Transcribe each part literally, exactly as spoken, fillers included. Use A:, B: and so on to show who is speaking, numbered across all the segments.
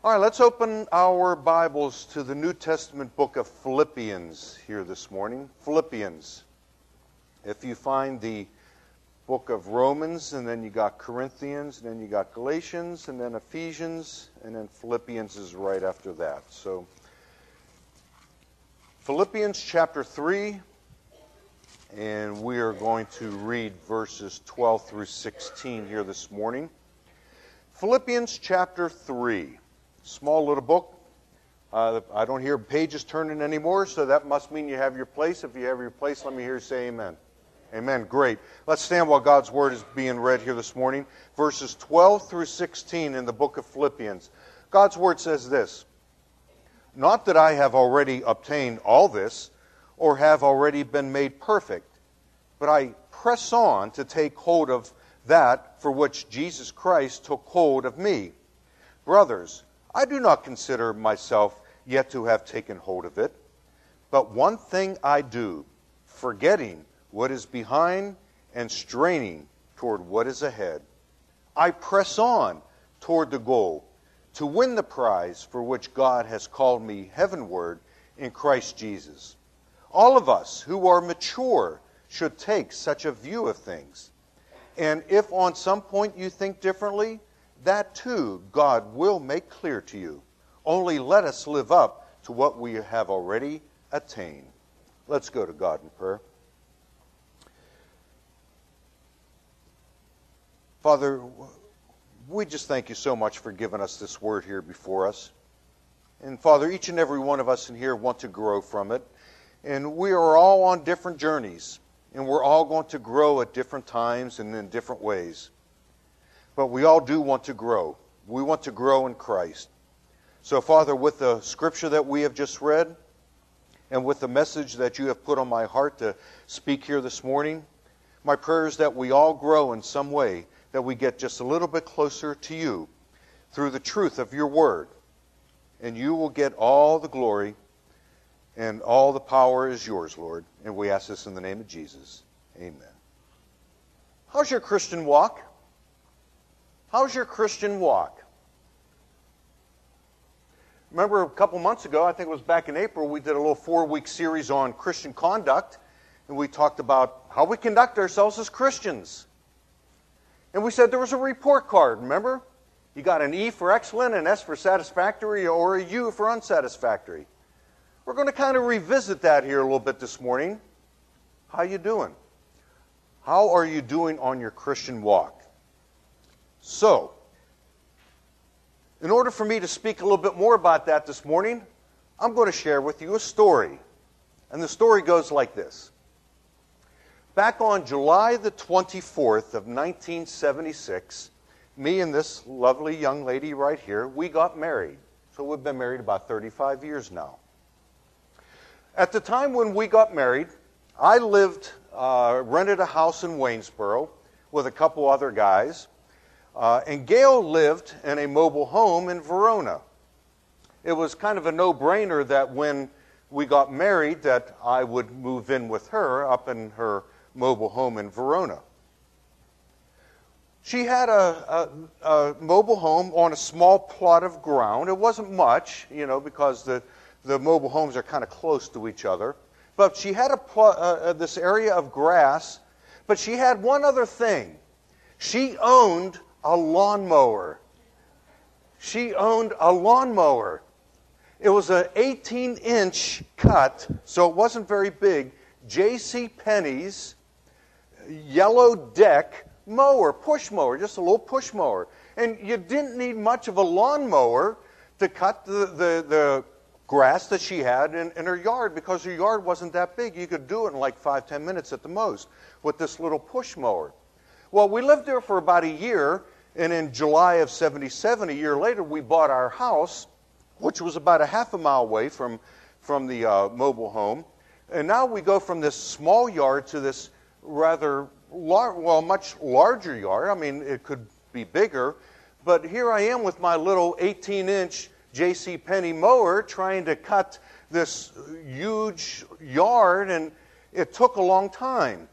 A: All right, let's open our Bibles to the New Testament book of Philippians here this morning. Philippians. If you find the book of Romans, and then you got Corinthians, and then you got Galatians, and then Ephesians, and then Philippians is right after that. So, Philippians chapter three, and we are going to read verses twelve through sixteen here this morning. Philippians chapter three. Small little book. Uh, I don't hear pages turning anymore, so that must mean you have your place. If you have your place, let me hear you say amen. Amen. Great. Let's stand while God's Word is being read here this morning. Verses twelve through sixteen in the book of Philippians. God's Word says this: "Not that I have already obtained all this, or have already been made perfect, but I press on to take hold of that for which Jesus Christ took hold of me. Brothers, I do not consider myself yet to have taken hold of it, but one thing I do, forgetting what is behind and straining toward what is ahead. I press on toward the goal, to win the prize for which God has called me heavenward in Christ Jesus. All of us who are mature should take such a view of things. And if on some point you think differently, that too God will make clear to you. Only let us live up to what we have already attained." Let's go to God in prayer. Father, we just thank you so much for giving us this word here before us. And Father, each and every one of us in here want to grow from it. And we are all on different journeys. And we're all going to grow at different times and in different ways. But we all do want to grow. We want to grow in Christ. So, Father, with the scripture that we have just read, and with the message that you have put on my heart to speak here this morning, my prayer is that we all grow in some way, that we get just a little bit closer to you through the truth of your word. And you will get all the glory, and all the power is yours, Lord. And we ask this in the name of Jesus. Amen. How's your Christian walk? How's your Christian walk? Remember a couple months ago, I think it was back in April, we did a little four-week series on Christian conduct, and we talked about how we conduct ourselves as Christians. And we said there was a report card, remember? You got an E for excellent, an S for satisfactory, or a U for unsatisfactory. We're going to kind of revisit that here a little bit this morning. How you doing? How are you doing on your Christian walk? So, in order for me to speak a little bit more about that this morning, I'm going to share with you a story. And the story goes like this. Back on July the twenty-fourth of nineteen seventy-six, me and this lovely young lady right here, we got married. So we've been married about thirty-five years now. At the time when we got married, I lived, uh, rented a house in Waynesboro with a couple other guys. Uh, and Gail lived in a mobile home in Verona. It was kind of a no-brainer that when we got married that I would move in with her up in her mobile home in Verona. She had a, a, a mobile home on a small plot of ground. It wasn't much, you know, because the, the mobile homes are kind of close to each other. But she had a pl- uh, this area of grass, but she had one other thing. She owned a lawnmower. She owned a lawnmower. It was an eighteen inch cut, so it wasn't very big, J C Penney's yellow deck mower, push mower, just a little push mower. And you didn't need much of a lawnmower to cut the, the, the grass that she had in, in her yard, because her yard wasn't that big. You could do it in like five, ten minutes at the most with this little push mower. Well, we lived there for about a year, and in July of seventy-seven, a year later, we bought our house, which was about a half a mile away from, from the uh, mobile home. And now we go from this small yard to this rather, lar- well, much larger yard. I mean, it could be bigger. But here I am with my little eighteen inch J C Penney mower trying to cut this huge yard, and it took a long time.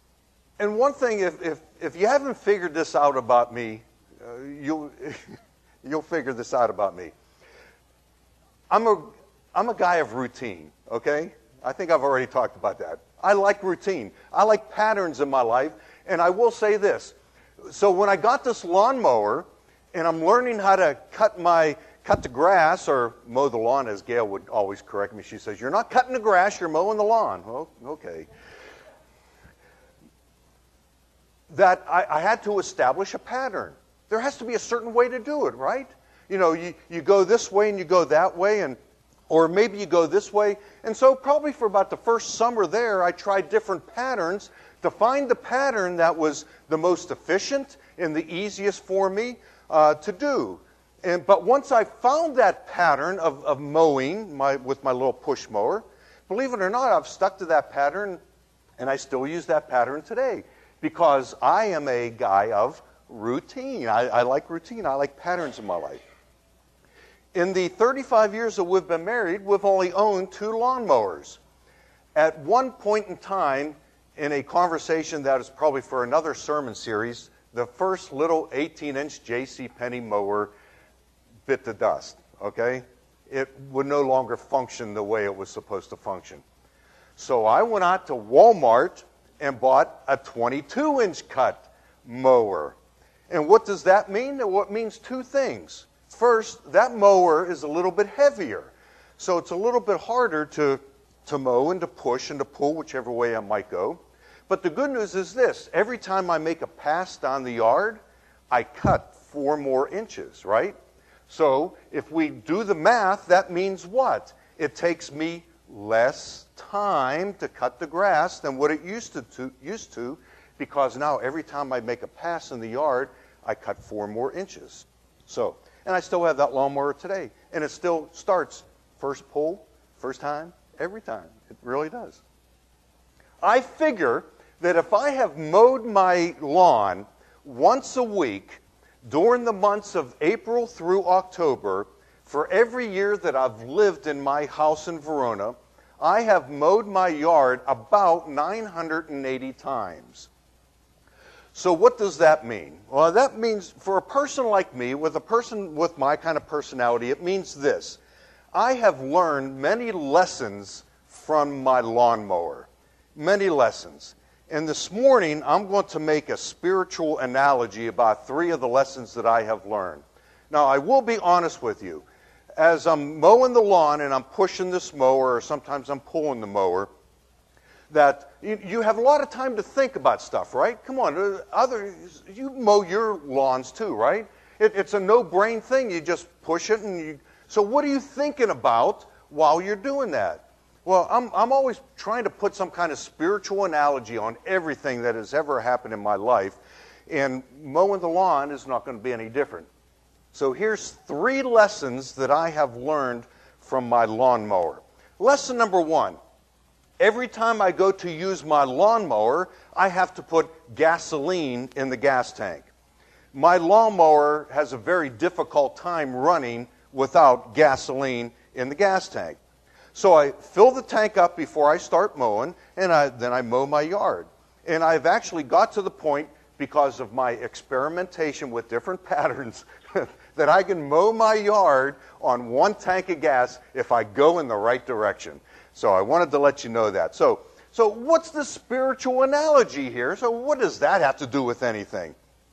A: And one thing, if if, if you haven't figured this out about me, uh, you You'll figure this out about me. I'm a, I'm a guy of routine, okay? I think I've already talked about that. I like routine. I like patterns in my life, and I will say this. So when I got this lawnmower, and I'm learning how to cut my cut the grass or mow the lawn, as Gail would always correct me. She says, "You're not cutting the grass, you're mowing the lawn." Well, okay. That I, I had to establish a pattern. There has to be a certain way to do it, right? You know, you, you go this way and you go that way, and or maybe you go this way. And so probably for about the first summer there, I tried different patterns to find the pattern that was the most efficient and the easiest for me uh, to do. And but once I found that pattern of, of mowing my, with my little push mower, believe it or not, I've stuck to that pattern, and I still use that pattern today because I am a guy of routine. I, I like routine. I like patterns in my life. In the thirty-five years that we've been married, we've only owned two lawnmowers. At one point in time, in a conversation that is probably for another sermon series, the first little eighteen-inch J C Penney mower bit the dust, okay? It would no longer function the way it was supposed to function. So I went out to Walmart and bought a twenty-two-inch cut mower. And what does that mean? Well, it means two things. First, that mower is a little bit heavier. So it's a little bit harder to, to mow and to push and to pull, whichever way I might go. But the good news is this. Every time I make a pass down the yard, I cut four more inches, right? So if we do the math, that means what? It takes me less time to cut the grass than what it used to, to, used to because now every time I make a pass in the yard, I cut four more inches. So, and I still have that lawnmower today. And it still starts first pull, first time, every time. It really does. I figure that if I have mowed my lawn once a week during the months of April through October, for every year that I've lived in my house in Verona, I have mowed my yard about nine hundred eighty times. So what does that mean? Well, that means for a person like me, with a person with my kind of personality, it means this. I have learned many lessons from my lawnmower. Many lessons. And this morning, I'm going to make a spiritual analogy about three of the lessons that I have learned. Now, I will be honest with you. As I'm mowing the lawn and I'm pushing this mower, or sometimes I'm pulling the mower, that you, you have a lot of time to think about stuff, right? Come on, other you mow your lawns too, right? It, it's a no-brain thing. You just push it, and you. So what are you thinking about while you're doing that? Well, I'm, I'm always trying to put some kind of spiritual analogy on everything that has ever happened in my life, and mowing the lawn is not going to be any different. So here's three lessons that I have learned from my lawnmower. Lesson number one, every time I go to use my lawnmower, I have to put gasoline in the gas tank. My lawnmower has a very difficult time running without gasoline in the gas tank. So I fill the tank up before I start mowing, and I, then I mow my yard. And I've actually got to the point, because of my experimentation with different patterns, that I can mow my yard on one tank of gas if I go in the right direction. So I wanted to let you know that. So, so what's the spiritual analogy here? So what does that have to do with anything?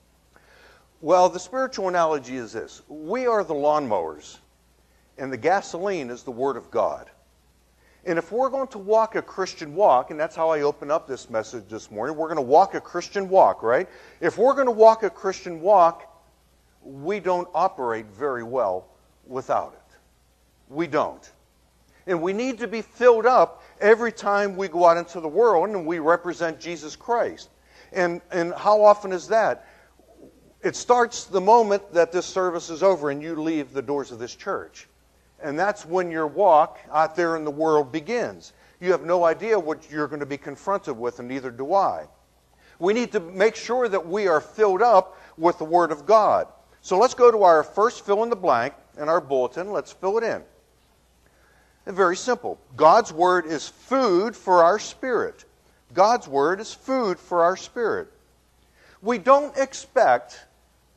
A: Well, the spiritual analogy is this. We are the lawnmowers, and the gasoline is the Word of God. And if we're going to walk a Christian walk, and that's how I open up this message this morning, we're going to walk a Christian walk, right? If we're going to walk a Christian walk, we don't operate very well without it. We don't. And we need to be filled up every time we go out into the world and we represent Jesus Christ. And, and how often is that? It starts the moment that this service is over and you leave the doors of this church. And that's when your walk out there in the world begins. You have no idea what you're going to be confronted with, and neither do I. We need to make sure that we are filled up with the Word of God. So let's go to our first fill in the blank in our bulletin. Let's fill it in. And very simple. God's Word is food for our spirit. God's Word is food for our spirit. We don't expect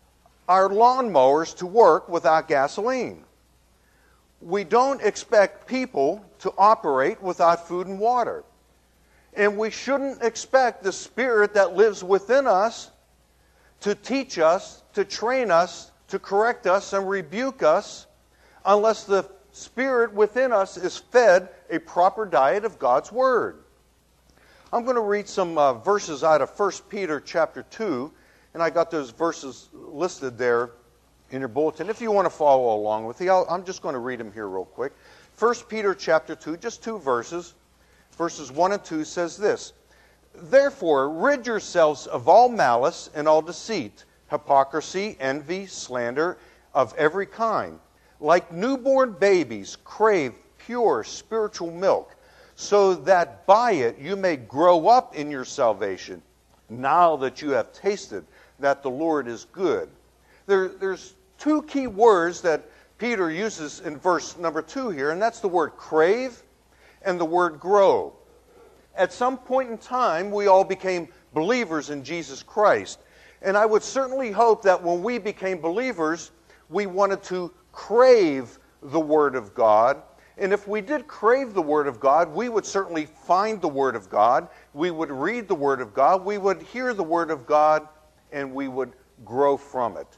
A: our lawnmowers to work without gasoline. We don't expect people to operate without food and water. And we shouldn't expect the Spirit that lives within us to teach us, to train us, to correct us and rebuke us unless the Spirit within us is fed a proper diet of God's Word. I'm going to read some uh, verses out of First Peter chapter two, and I got those verses listed there in your bulletin. If you want to follow along with me, I'll, I'm just going to read them here real quick. First Peter chapter two, just two verses. Verses one and two says this, "Therefore rid yourselves of all malice and all deceit, hypocrisy, envy, slander, of every kind. Like newborn babies, crave pure spiritual milk, so that by it you may grow up in your salvation, now that you have tasted that the Lord is good." There, there's two key words that Peter uses in verse number two here, and that's the word crave and the word grow. At some point in time, we all became believers in Jesus Christ. And I would certainly hope that when we became believers, we wanted to crave the Word of God. And if we did crave the Word of God, we would certainly find the Word of God. We would read the Word of God. We would hear the Word of God, and we would grow from it.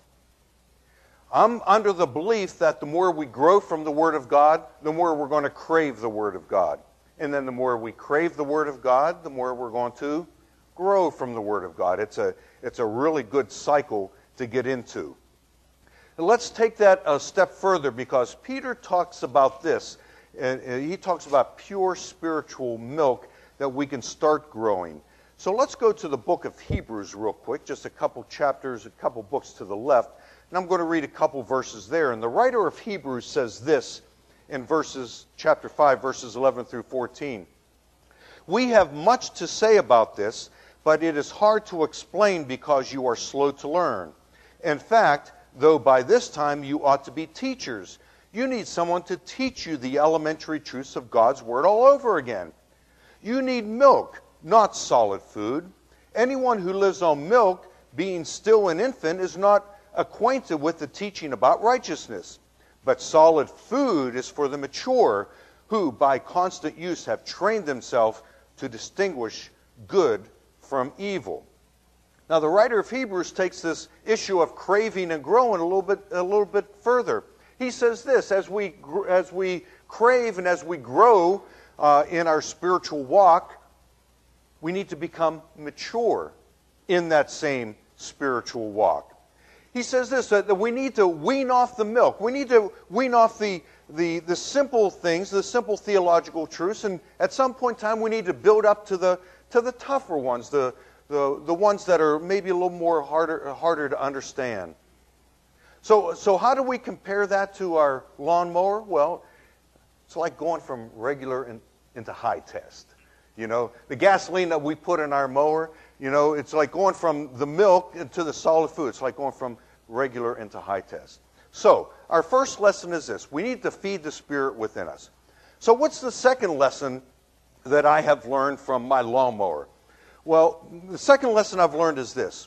A: I'm under the belief that the more we grow from the Word of God, the more we're going to crave the Word of God. And then the more we crave the Word of God, the more we're going to grow from the Word of God. It's a, it's a really good cycle to get into. And let's take that a step further, because Peter talks about this. And he talks about pure spiritual milk that we can start growing. So let's go to the book of Hebrews real quick, just a couple chapters, a couple books to the left. And I'm going to read a couple verses there. And the writer of Hebrews says this in verses, chapter five, verses eleven through fourteen. "We have much to say about this, but it is hard to explain because you are slow to learn. In fact, though by this time you ought to be teachers, you need someone to teach you the elementary truths of God's Word all over again. You need milk, not solid food. Anyone who lives on milk, being still an infant, is not acquainted with the teaching about righteousness. But solid food is for the mature, who by constant use have trained themselves to distinguish good from evil." Now the writer of Hebrews takes this issue of craving and growing a little bit, a little bit further. He says this, as we, as we crave and as we grow uh, in our spiritual walk, we need to become mature in that same spiritual walk. He says this, that we need to wean off the milk. We need to wean off the, the, the simple things, the simple theological truths, and at some point in time we need to build up to the, to the tougher ones, the, the, the ones that are maybe a little more harder, harder to understand. So, so how do we compare that to our lawnmower? Well, it's like going from regular in, into high test. You know, the gasoline that we put in our mower, you know, it's like going from the milk into the solid food. It's like going from regular into high test. So, our first lesson is this. We need to feed the Spirit within us. So, what's the second lesson that I have learned from my lawnmower? Well, the second lesson I've learned is this.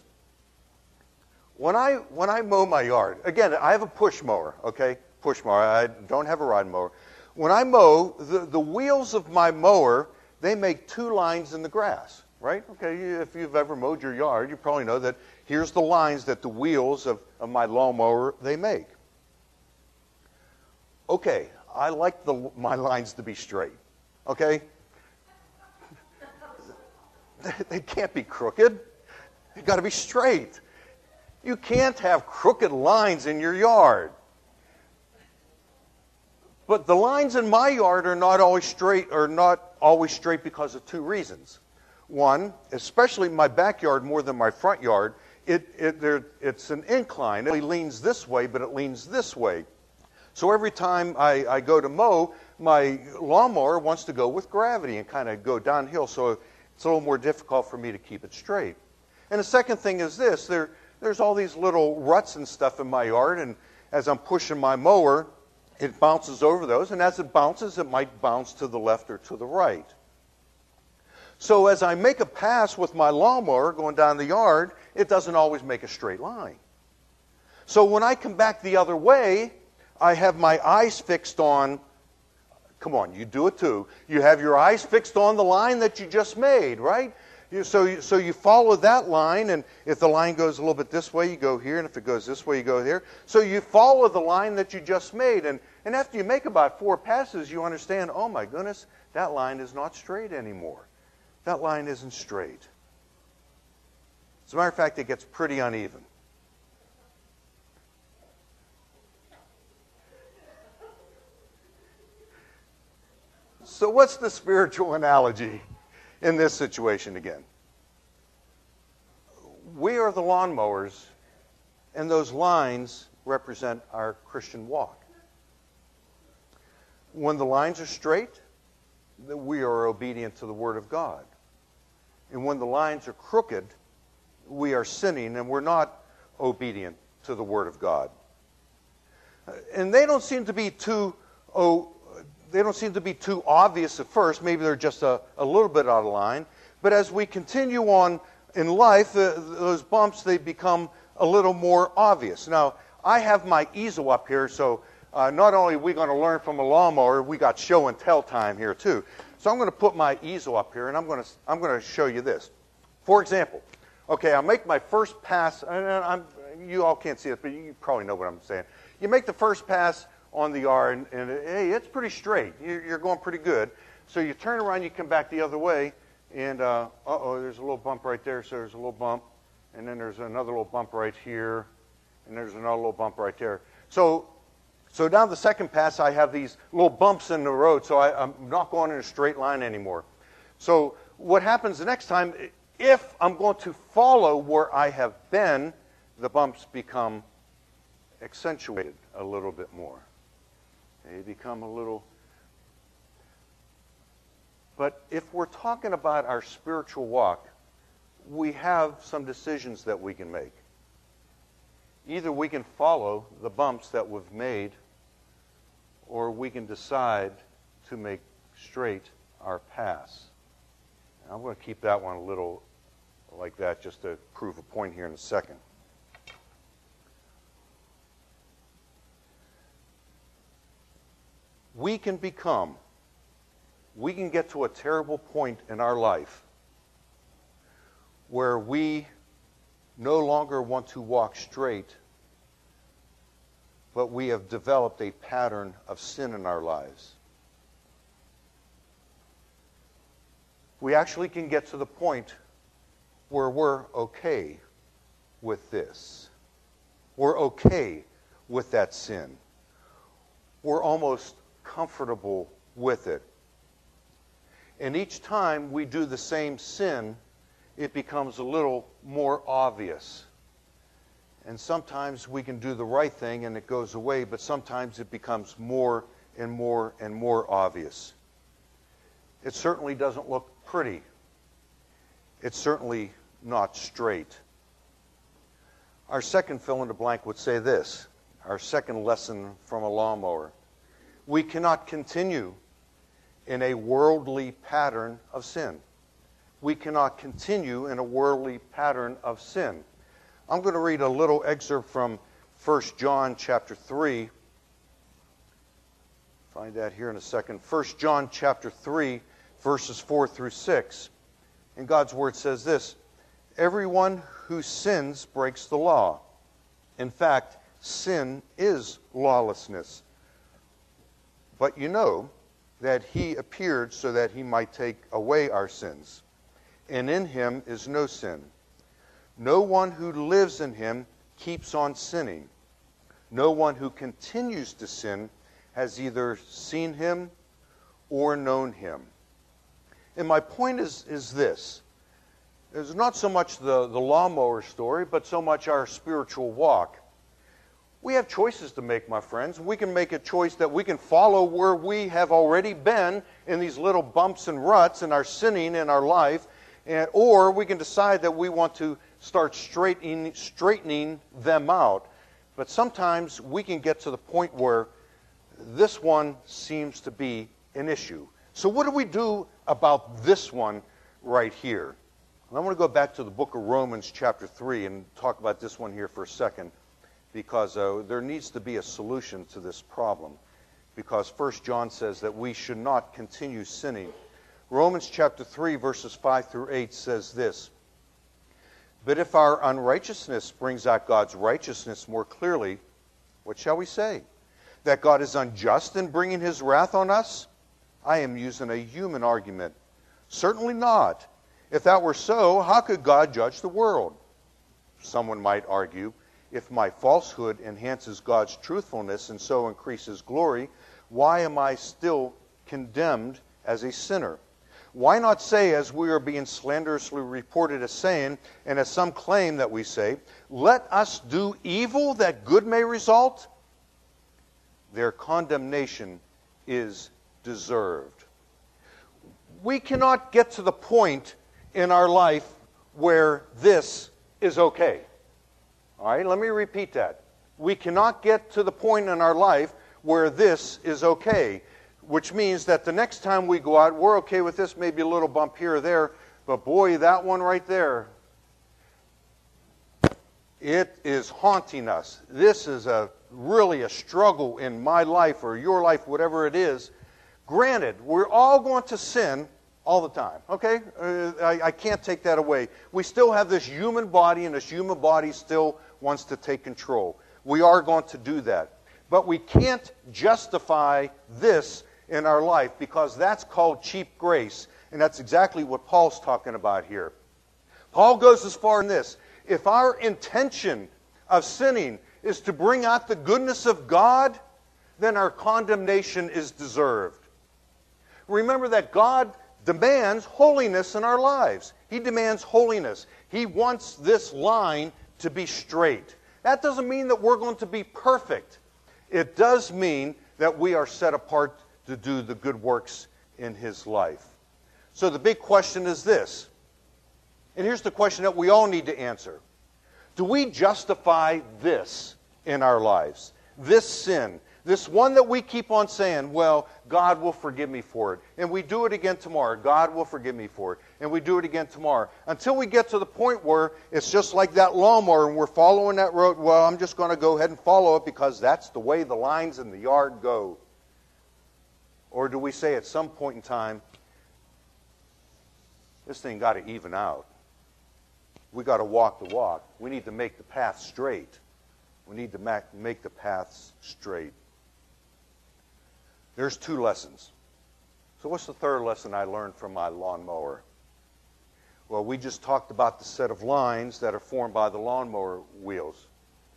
A: When I when I mow my yard, again, I have a push mower, okay? Push mower. I don't have a ride mower. When I mow, the, the wheels of my mower, they make two lines in the grass, right? Okay, if you've ever mowed your yard, you probably know that here's the lines that the wheels of, of my lawnmower, they make. Okay, I like the, my lines to be straight, okay? They can't be crooked. They've got to be straight. You can't have crooked lines in your yard. But the lines in my yard are not always straight, or not always straight because of two reasons. One, especially my backyard more than my front yard, it, it, there, it's an incline. It leans this way, but it leans this way. So every time I, I go to mow, my lawnmower wants to go with gravity and kind of go downhill, so it's a little more difficult for me to keep it straight. And the second thing is this, there, there's all these little ruts and stuff in my yard, and as I'm pushing my mower, it bounces over those, and as it bounces, it might bounce to the left or to the right. So as I make a pass with my lawnmower going down the yard, it doesn't always make a straight line. So when I come back the other way, I have my eyes fixed on, come on, you do it too. You have your eyes fixed on the line that you just made, right? You, so, you, so you follow that line, and if the line goes a little bit this way, you go here, and if it goes this way, you go here. So you follow the line that you just made, and, and after you make about four passes, you understand, oh my goodness, that line is not straight anymore. That line isn't straight. As a matter of fact, it gets pretty uneven. So what's the spiritual analogy in this situation again? We are the lawnmowers, and those lines represent our Christian walk. When the lines are straight, we are obedient to the Word of God. And when the lines are crooked, we are sinning and we're not obedient to the Word of God. And they don't seem to be too oh, they don't seem to be too obvious at first. Maybe they're just a, a little bit out of line. But as we continue on in life, uh, those bumps, they become a little more obvious. Now, I have my easel up here, so uh, not only are we going to learn from a lawnmower, we got show and tell time here too. So I'm going to put my easel up here, and I'm going to I'm going to show you this. For example, okay, I'll make my first pass, and I'm, you all can't see it, but you probably know what I'm saying. You make the first pass on the yard, and, and hey, it's pretty straight. You're, you're going pretty good. So you turn around, you come back the other way, and uh, uh-oh, there's a little bump right there, so there's a little bump, and then there's another little bump right here, and there's another little bump right there. So so down the second pass, I have these little bumps in the road, so I, I'm not going in a straight line anymore. So what happens the next time, if I'm going to follow where I have been, the bumps become accentuated a little bit more. They become a little... But if we're talking about our spiritual walk, we have some decisions that we can make. Either we can follow the bumps that we've made, or we can decide to make straight our pass. And I'm going to keep that one a little like that just to prove a point here in a second. We can become, we can get to a terrible point in our life where we no longer want to walk straight, but we have developed a pattern of sin in our lives. We actually can get to the point where we're okay with this. We're okay with that sin. We're almost comfortable with it. And each time we do the same sin, it becomes a little more obvious. And sometimes we can do the right thing and it goes away, but sometimes it becomes more and more and more obvious. It certainly doesn't look pretty. It's certainly not straight. Our second fill in the blank would say this, our second lesson from a lawnmower. We cannot continue in a worldly pattern of sin. We cannot continue in a worldly pattern of sin. I'm going to read a little excerpt from First John chapter three. Find that here in a second. First John chapter three, verses four through six. And God's word says this, everyone who sins breaks the law. In fact, sin is lawlessness. But you know that he appeared so that he might take away our sins. And in him is no sin. No one who lives in him keeps on sinning. No one who continues to sin has either seen him or known him. And my point is, is this. It's not so much the, the lawnmower story, but so much our spiritual walk. We have choices to make, my friends. We can make a choice that we can follow where we have already been in these little bumps and ruts in our sinning in our life, and, or we can decide that we want to start straightening, straightening them out. But sometimes we can get to the point where this one seems to be an issue. So what do we do about this one right here? And I want to go back to the book of Romans chapter three and talk about this one here for a second. because uh, there needs to be a solution to this problem. Because First John says that we should not continue sinning. Romans chapter three, verses five through eight says this: But if our unrighteousness brings out God's righteousness more clearly, what shall we say? That God is unjust in bringing his wrath on us? I am using a human argument. Certainly not. If that were so, how could God judge the world? Someone might argue, if my falsehood enhances God's truthfulness and so increases glory, why am I still condemned as a sinner? Why not say, as we are being slanderously reported as saying, and as some claim that we say, let us do evil that good may result? Their condemnation is deserved. We cannot get to the point in our life where this is okay. All right, let me repeat that. We cannot get to the point in our life where this is okay, which means that the next time we go out, we're okay with this, maybe a little bump here or there, but boy, that one right there, it is haunting us. This is a really a struggle in my life or your life, whatever it is. Granted, we're all going to sin all the time, okay? Uh, I, I can't take that away. We still have this human body, and this human body still wants to take control. We are going to do that. But we can't justify this in our life because that's called cheap grace. And that's exactly what Paul's talking about here. Paul goes as far in this. If our intention of sinning is to bring out the goodness of God, then our condemnation is deserved. Remember that God demands holiness in our lives. He demands holiness. He wants this line to be straight. That doesn't mean that we're going to be perfect. It does mean that we are set apart to do the good works in His life. So the big question is this, and here's the question that we all need to answer. Do we justify this in our lives? This sin, this one that we keep on saying, well, God will forgive me for it. And we do it again tomorrow. God will forgive me for it. And we do it again tomorrow. Until we get to the point where it's just like that lawnmower and we're following that road. Well, I'm just going to go ahead and follow it because that's the way the lines in the yard go. Or do we say at some point in time, this thing got to even out. We got to walk the walk. We need to make the path straight. We need to make the paths straight. There's two lessons. So what's the third lesson I learned from my lawnmower? Well, we just talked about the set of lines that are formed by the lawnmower wheels.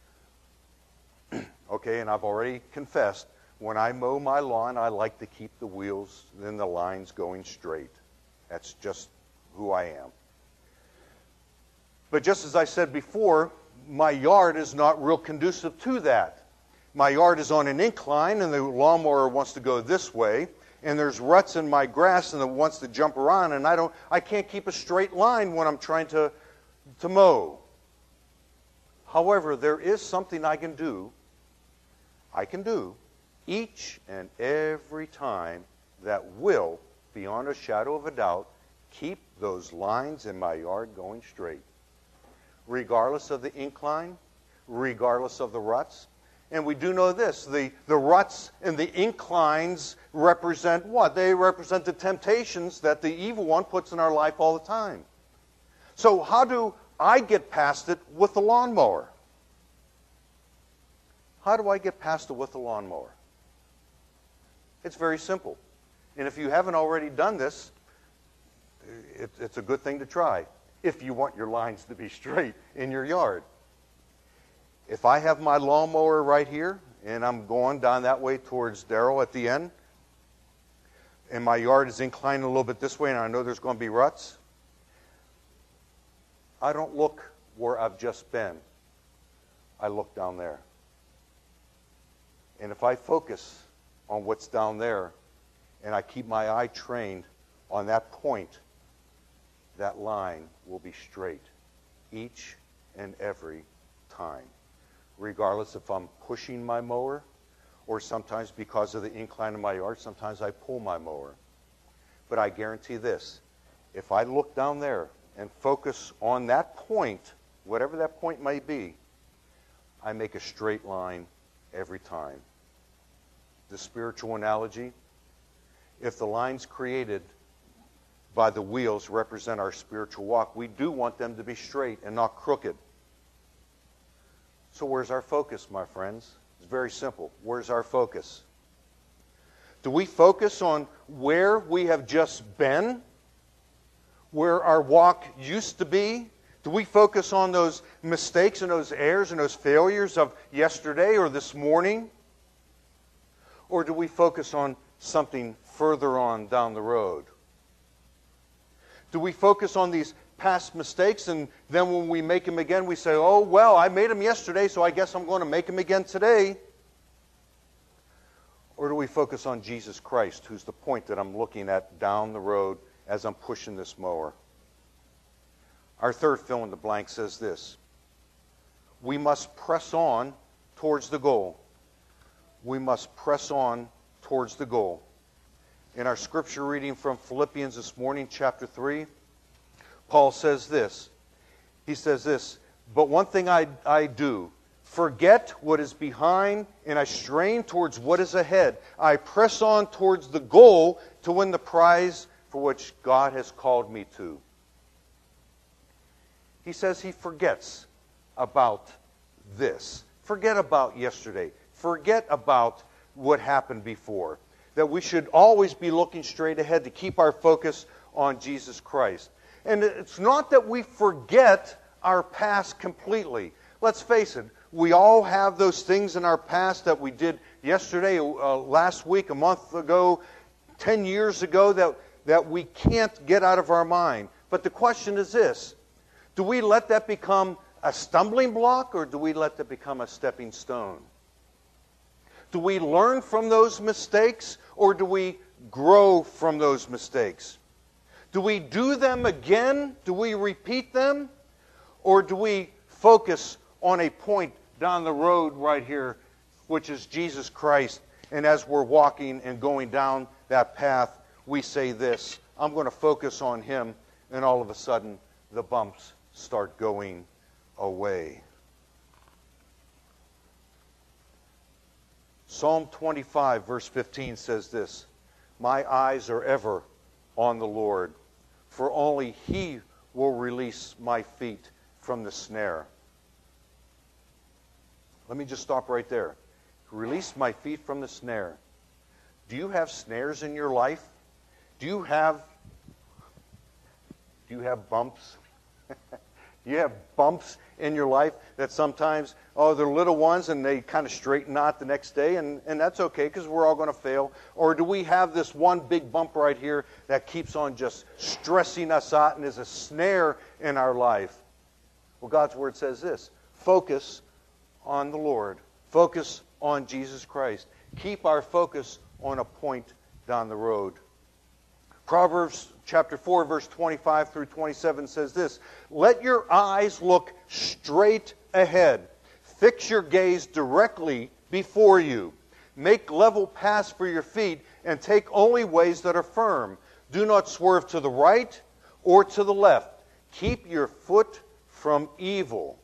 A: Okay, and I've already confessed, when I mow my lawn, I like to keep the wheels and the lines going straight. That's just who I am. But just as I said before, my yard is not real conducive to that. My yard is on an incline, and the lawnmower wants to go this way, and there's ruts in my grass, and it wants to jump around, and I don't, I can't keep a straight line when I'm trying to, to mow. However, there is something I can do, I can do, each and every time that will, beyond a shadow of a doubt, keep those lines in my yard going straight. Regardless of the incline, regardless of the ruts. And we do know this, the, the ruts and the inclines represent what? They represent the temptations that the evil one puts in our life all the time. So how do I get past it with the lawnmower? How do I get past it with the lawnmower? It's very simple. And if you haven't already done this, it, it's a good thing to try. If you want your lines to be straight in your yard. If I have my lawnmower right here, and I'm going down that way towards Darrell at the end, and my yard is inclined a little bit this way, and I know there's going to be ruts, I don't look where I've just been. I look down there. And if I focus on what's down there, and I keep my eye trained on that point, that line will be straight each and every time. Regardless if I'm pushing my mower, or sometimes because of the incline of my yard, sometimes I pull my mower. But I guarantee this, if I look down there and focus on that point, whatever that point may be, I make a straight line every time. The spiritual analogy, if the lines created by the wheels represent our spiritual walk, we do want them to be straight and not crooked. So where's our focus, my friends? It's very simple. Where's our focus? Do we focus on where we have just been? Where our walk used to be? Do we focus on those mistakes and those errors and those failures of yesterday or this morning? Or do we focus on something further on down the road? Do we focus on these past mistakes, and then when we make them again, we say, oh, well, I made them yesterday, so I guess I'm going to make them again today? Or do we focus on Jesus Christ, who's the point that I'm looking at down the road as I'm pushing this mower? Our third fill in the blank says this: we must press on towards the goal. We must press on towards the goal. In our scripture reading from Philippians this morning, chapter three, Paul says this. He says this, but one thing I, I do, forget what is behind, and I strain towards what is ahead. I press on towards the goal to win the prize for which God has called me to. He says he forgets about this. Forget about yesterday. Forget about what happened before. That we should always be looking straight ahead to keep our focus on Jesus Christ. And it's not that we forget our past completely. Let's face it, we all have those things in our past that we did yesterday, uh, last week, a month ago, ten years ago, that, that we can't get out of our mind. But the question is this: do we let that become a stumbling block, or do we let that become a stepping stone? Do we learn from those mistakes, or do we grow from those mistakes? Do we do them again? Do we repeat them? Or do we focus on a point down the road right here, which is Jesus Christ? And as we're walking and going down that path, we say this: I'm going to focus on Him, and all of a sudden the bumps start going away. Psalm twenty-five, verse fifteen says this: my eyes are ever on the Lord, for only He will release my feet from the snare. Let me just stop right there. Release my feet from the snare. Do you have snares in your life? Do you have do you have bumps? Do you have bumps in your life that sometimes, oh, they're little ones and they kind of straighten out the next day, and, and that's okay because we're all going to fail? Or do we have this one big bump right here that keeps on just stressing us out and is a snare in our life? Well, God's Word says this: focus on the Lord. Focus on Jesus Christ. Keep our focus on a point down the road. Proverbs chapter four, verse twenty-five through twenty-seven says this: let your eyes look straight ahead. Fix your gaze directly before you. Make level paths for your feet, and take only ways that are firm. Do not swerve to the right or to the left. Keep your foot from evil.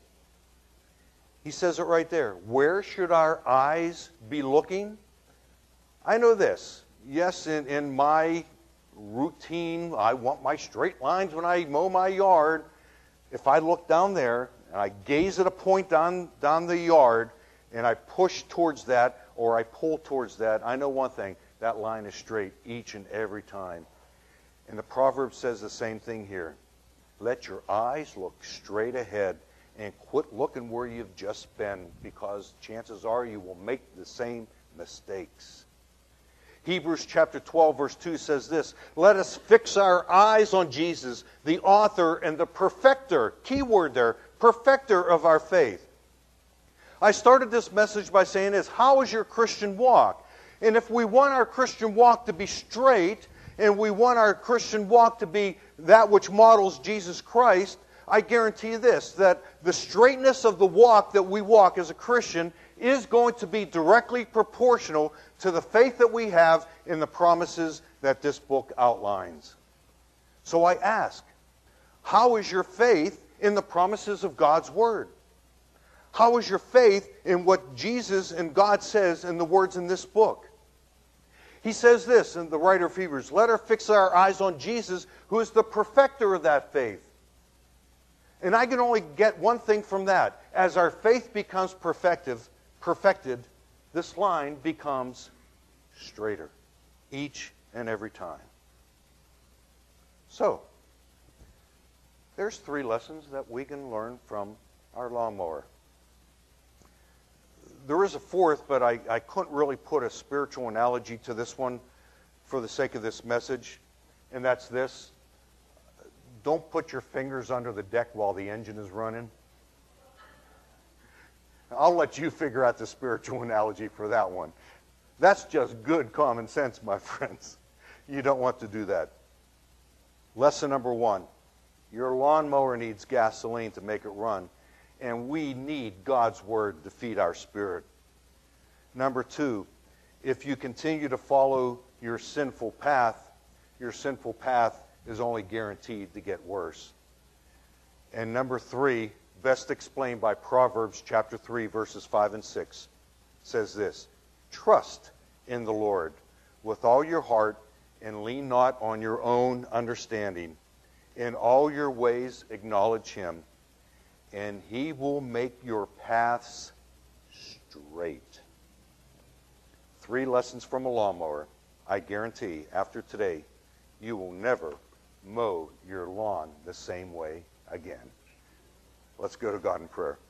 A: He says it right there. Where should our eyes be looking? I know this. Yes, in, in my routine, I want my straight lines when I mow my yard. If I look down there and I gaze at a point down, down the yard and I push towards that or I pull towards that, I know one thing: that line is straight each and every time. And the proverb says the same thing here. Let your eyes look straight ahead and quit looking where you've just been, because chances are you will make the same mistakes. Hebrews chapter twelve, verse two says this: let us fix our eyes on Jesus, the author and the perfecter, key word there, perfecter of our faith. I started this message by saying this: how is your Christian walk? And if we want our Christian walk to be straight, and we want our Christian walk to be that which models Jesus Christ, I guarantee you this, that the straightness of the walk that we walk as a Christian is going to be directly proportional to the faith that we have in the promises that this book outlines. So I ask, how is your faith in the promises of God's Word? How is your faith in what Jesus and God says in the words in this book? He says this in the writer of Hebrews, let us fix our eyes on Jesus, who is the perfecter of that faith. And I can only get one thing from that. As our faith becomes perfective, perfected, this line becomes straighter each and every time. So, there's three lessons that we can learn from our lawnmower. There is a fourth, but I, I couldn't really put a spiritual analogy to this one for the sake of this message, and that's this. Don't put your fingers under the deck while the engine is running. I'll let you figure out the spiritual analogy for that one. That's just good common sense, my friends. You don't want to do that. Lesson number one. Your lawnmower needs gasoline to make it run, and we need God's Word to feed our spirit. Number two, if you continue to follow your sinful path, your sinful path is only guaranteed to get worse. And number three, best explained by Proverbs chapter three, verses five and six, says this, trust in the Lord with all your heart and lean not on your own understanding. In all your ways acknowledge Him, and He will make your paths straight. Three lessons from a lawnmower. I guarantee after today, you will never mow your lawn the same way again. Let's go to God in prayer.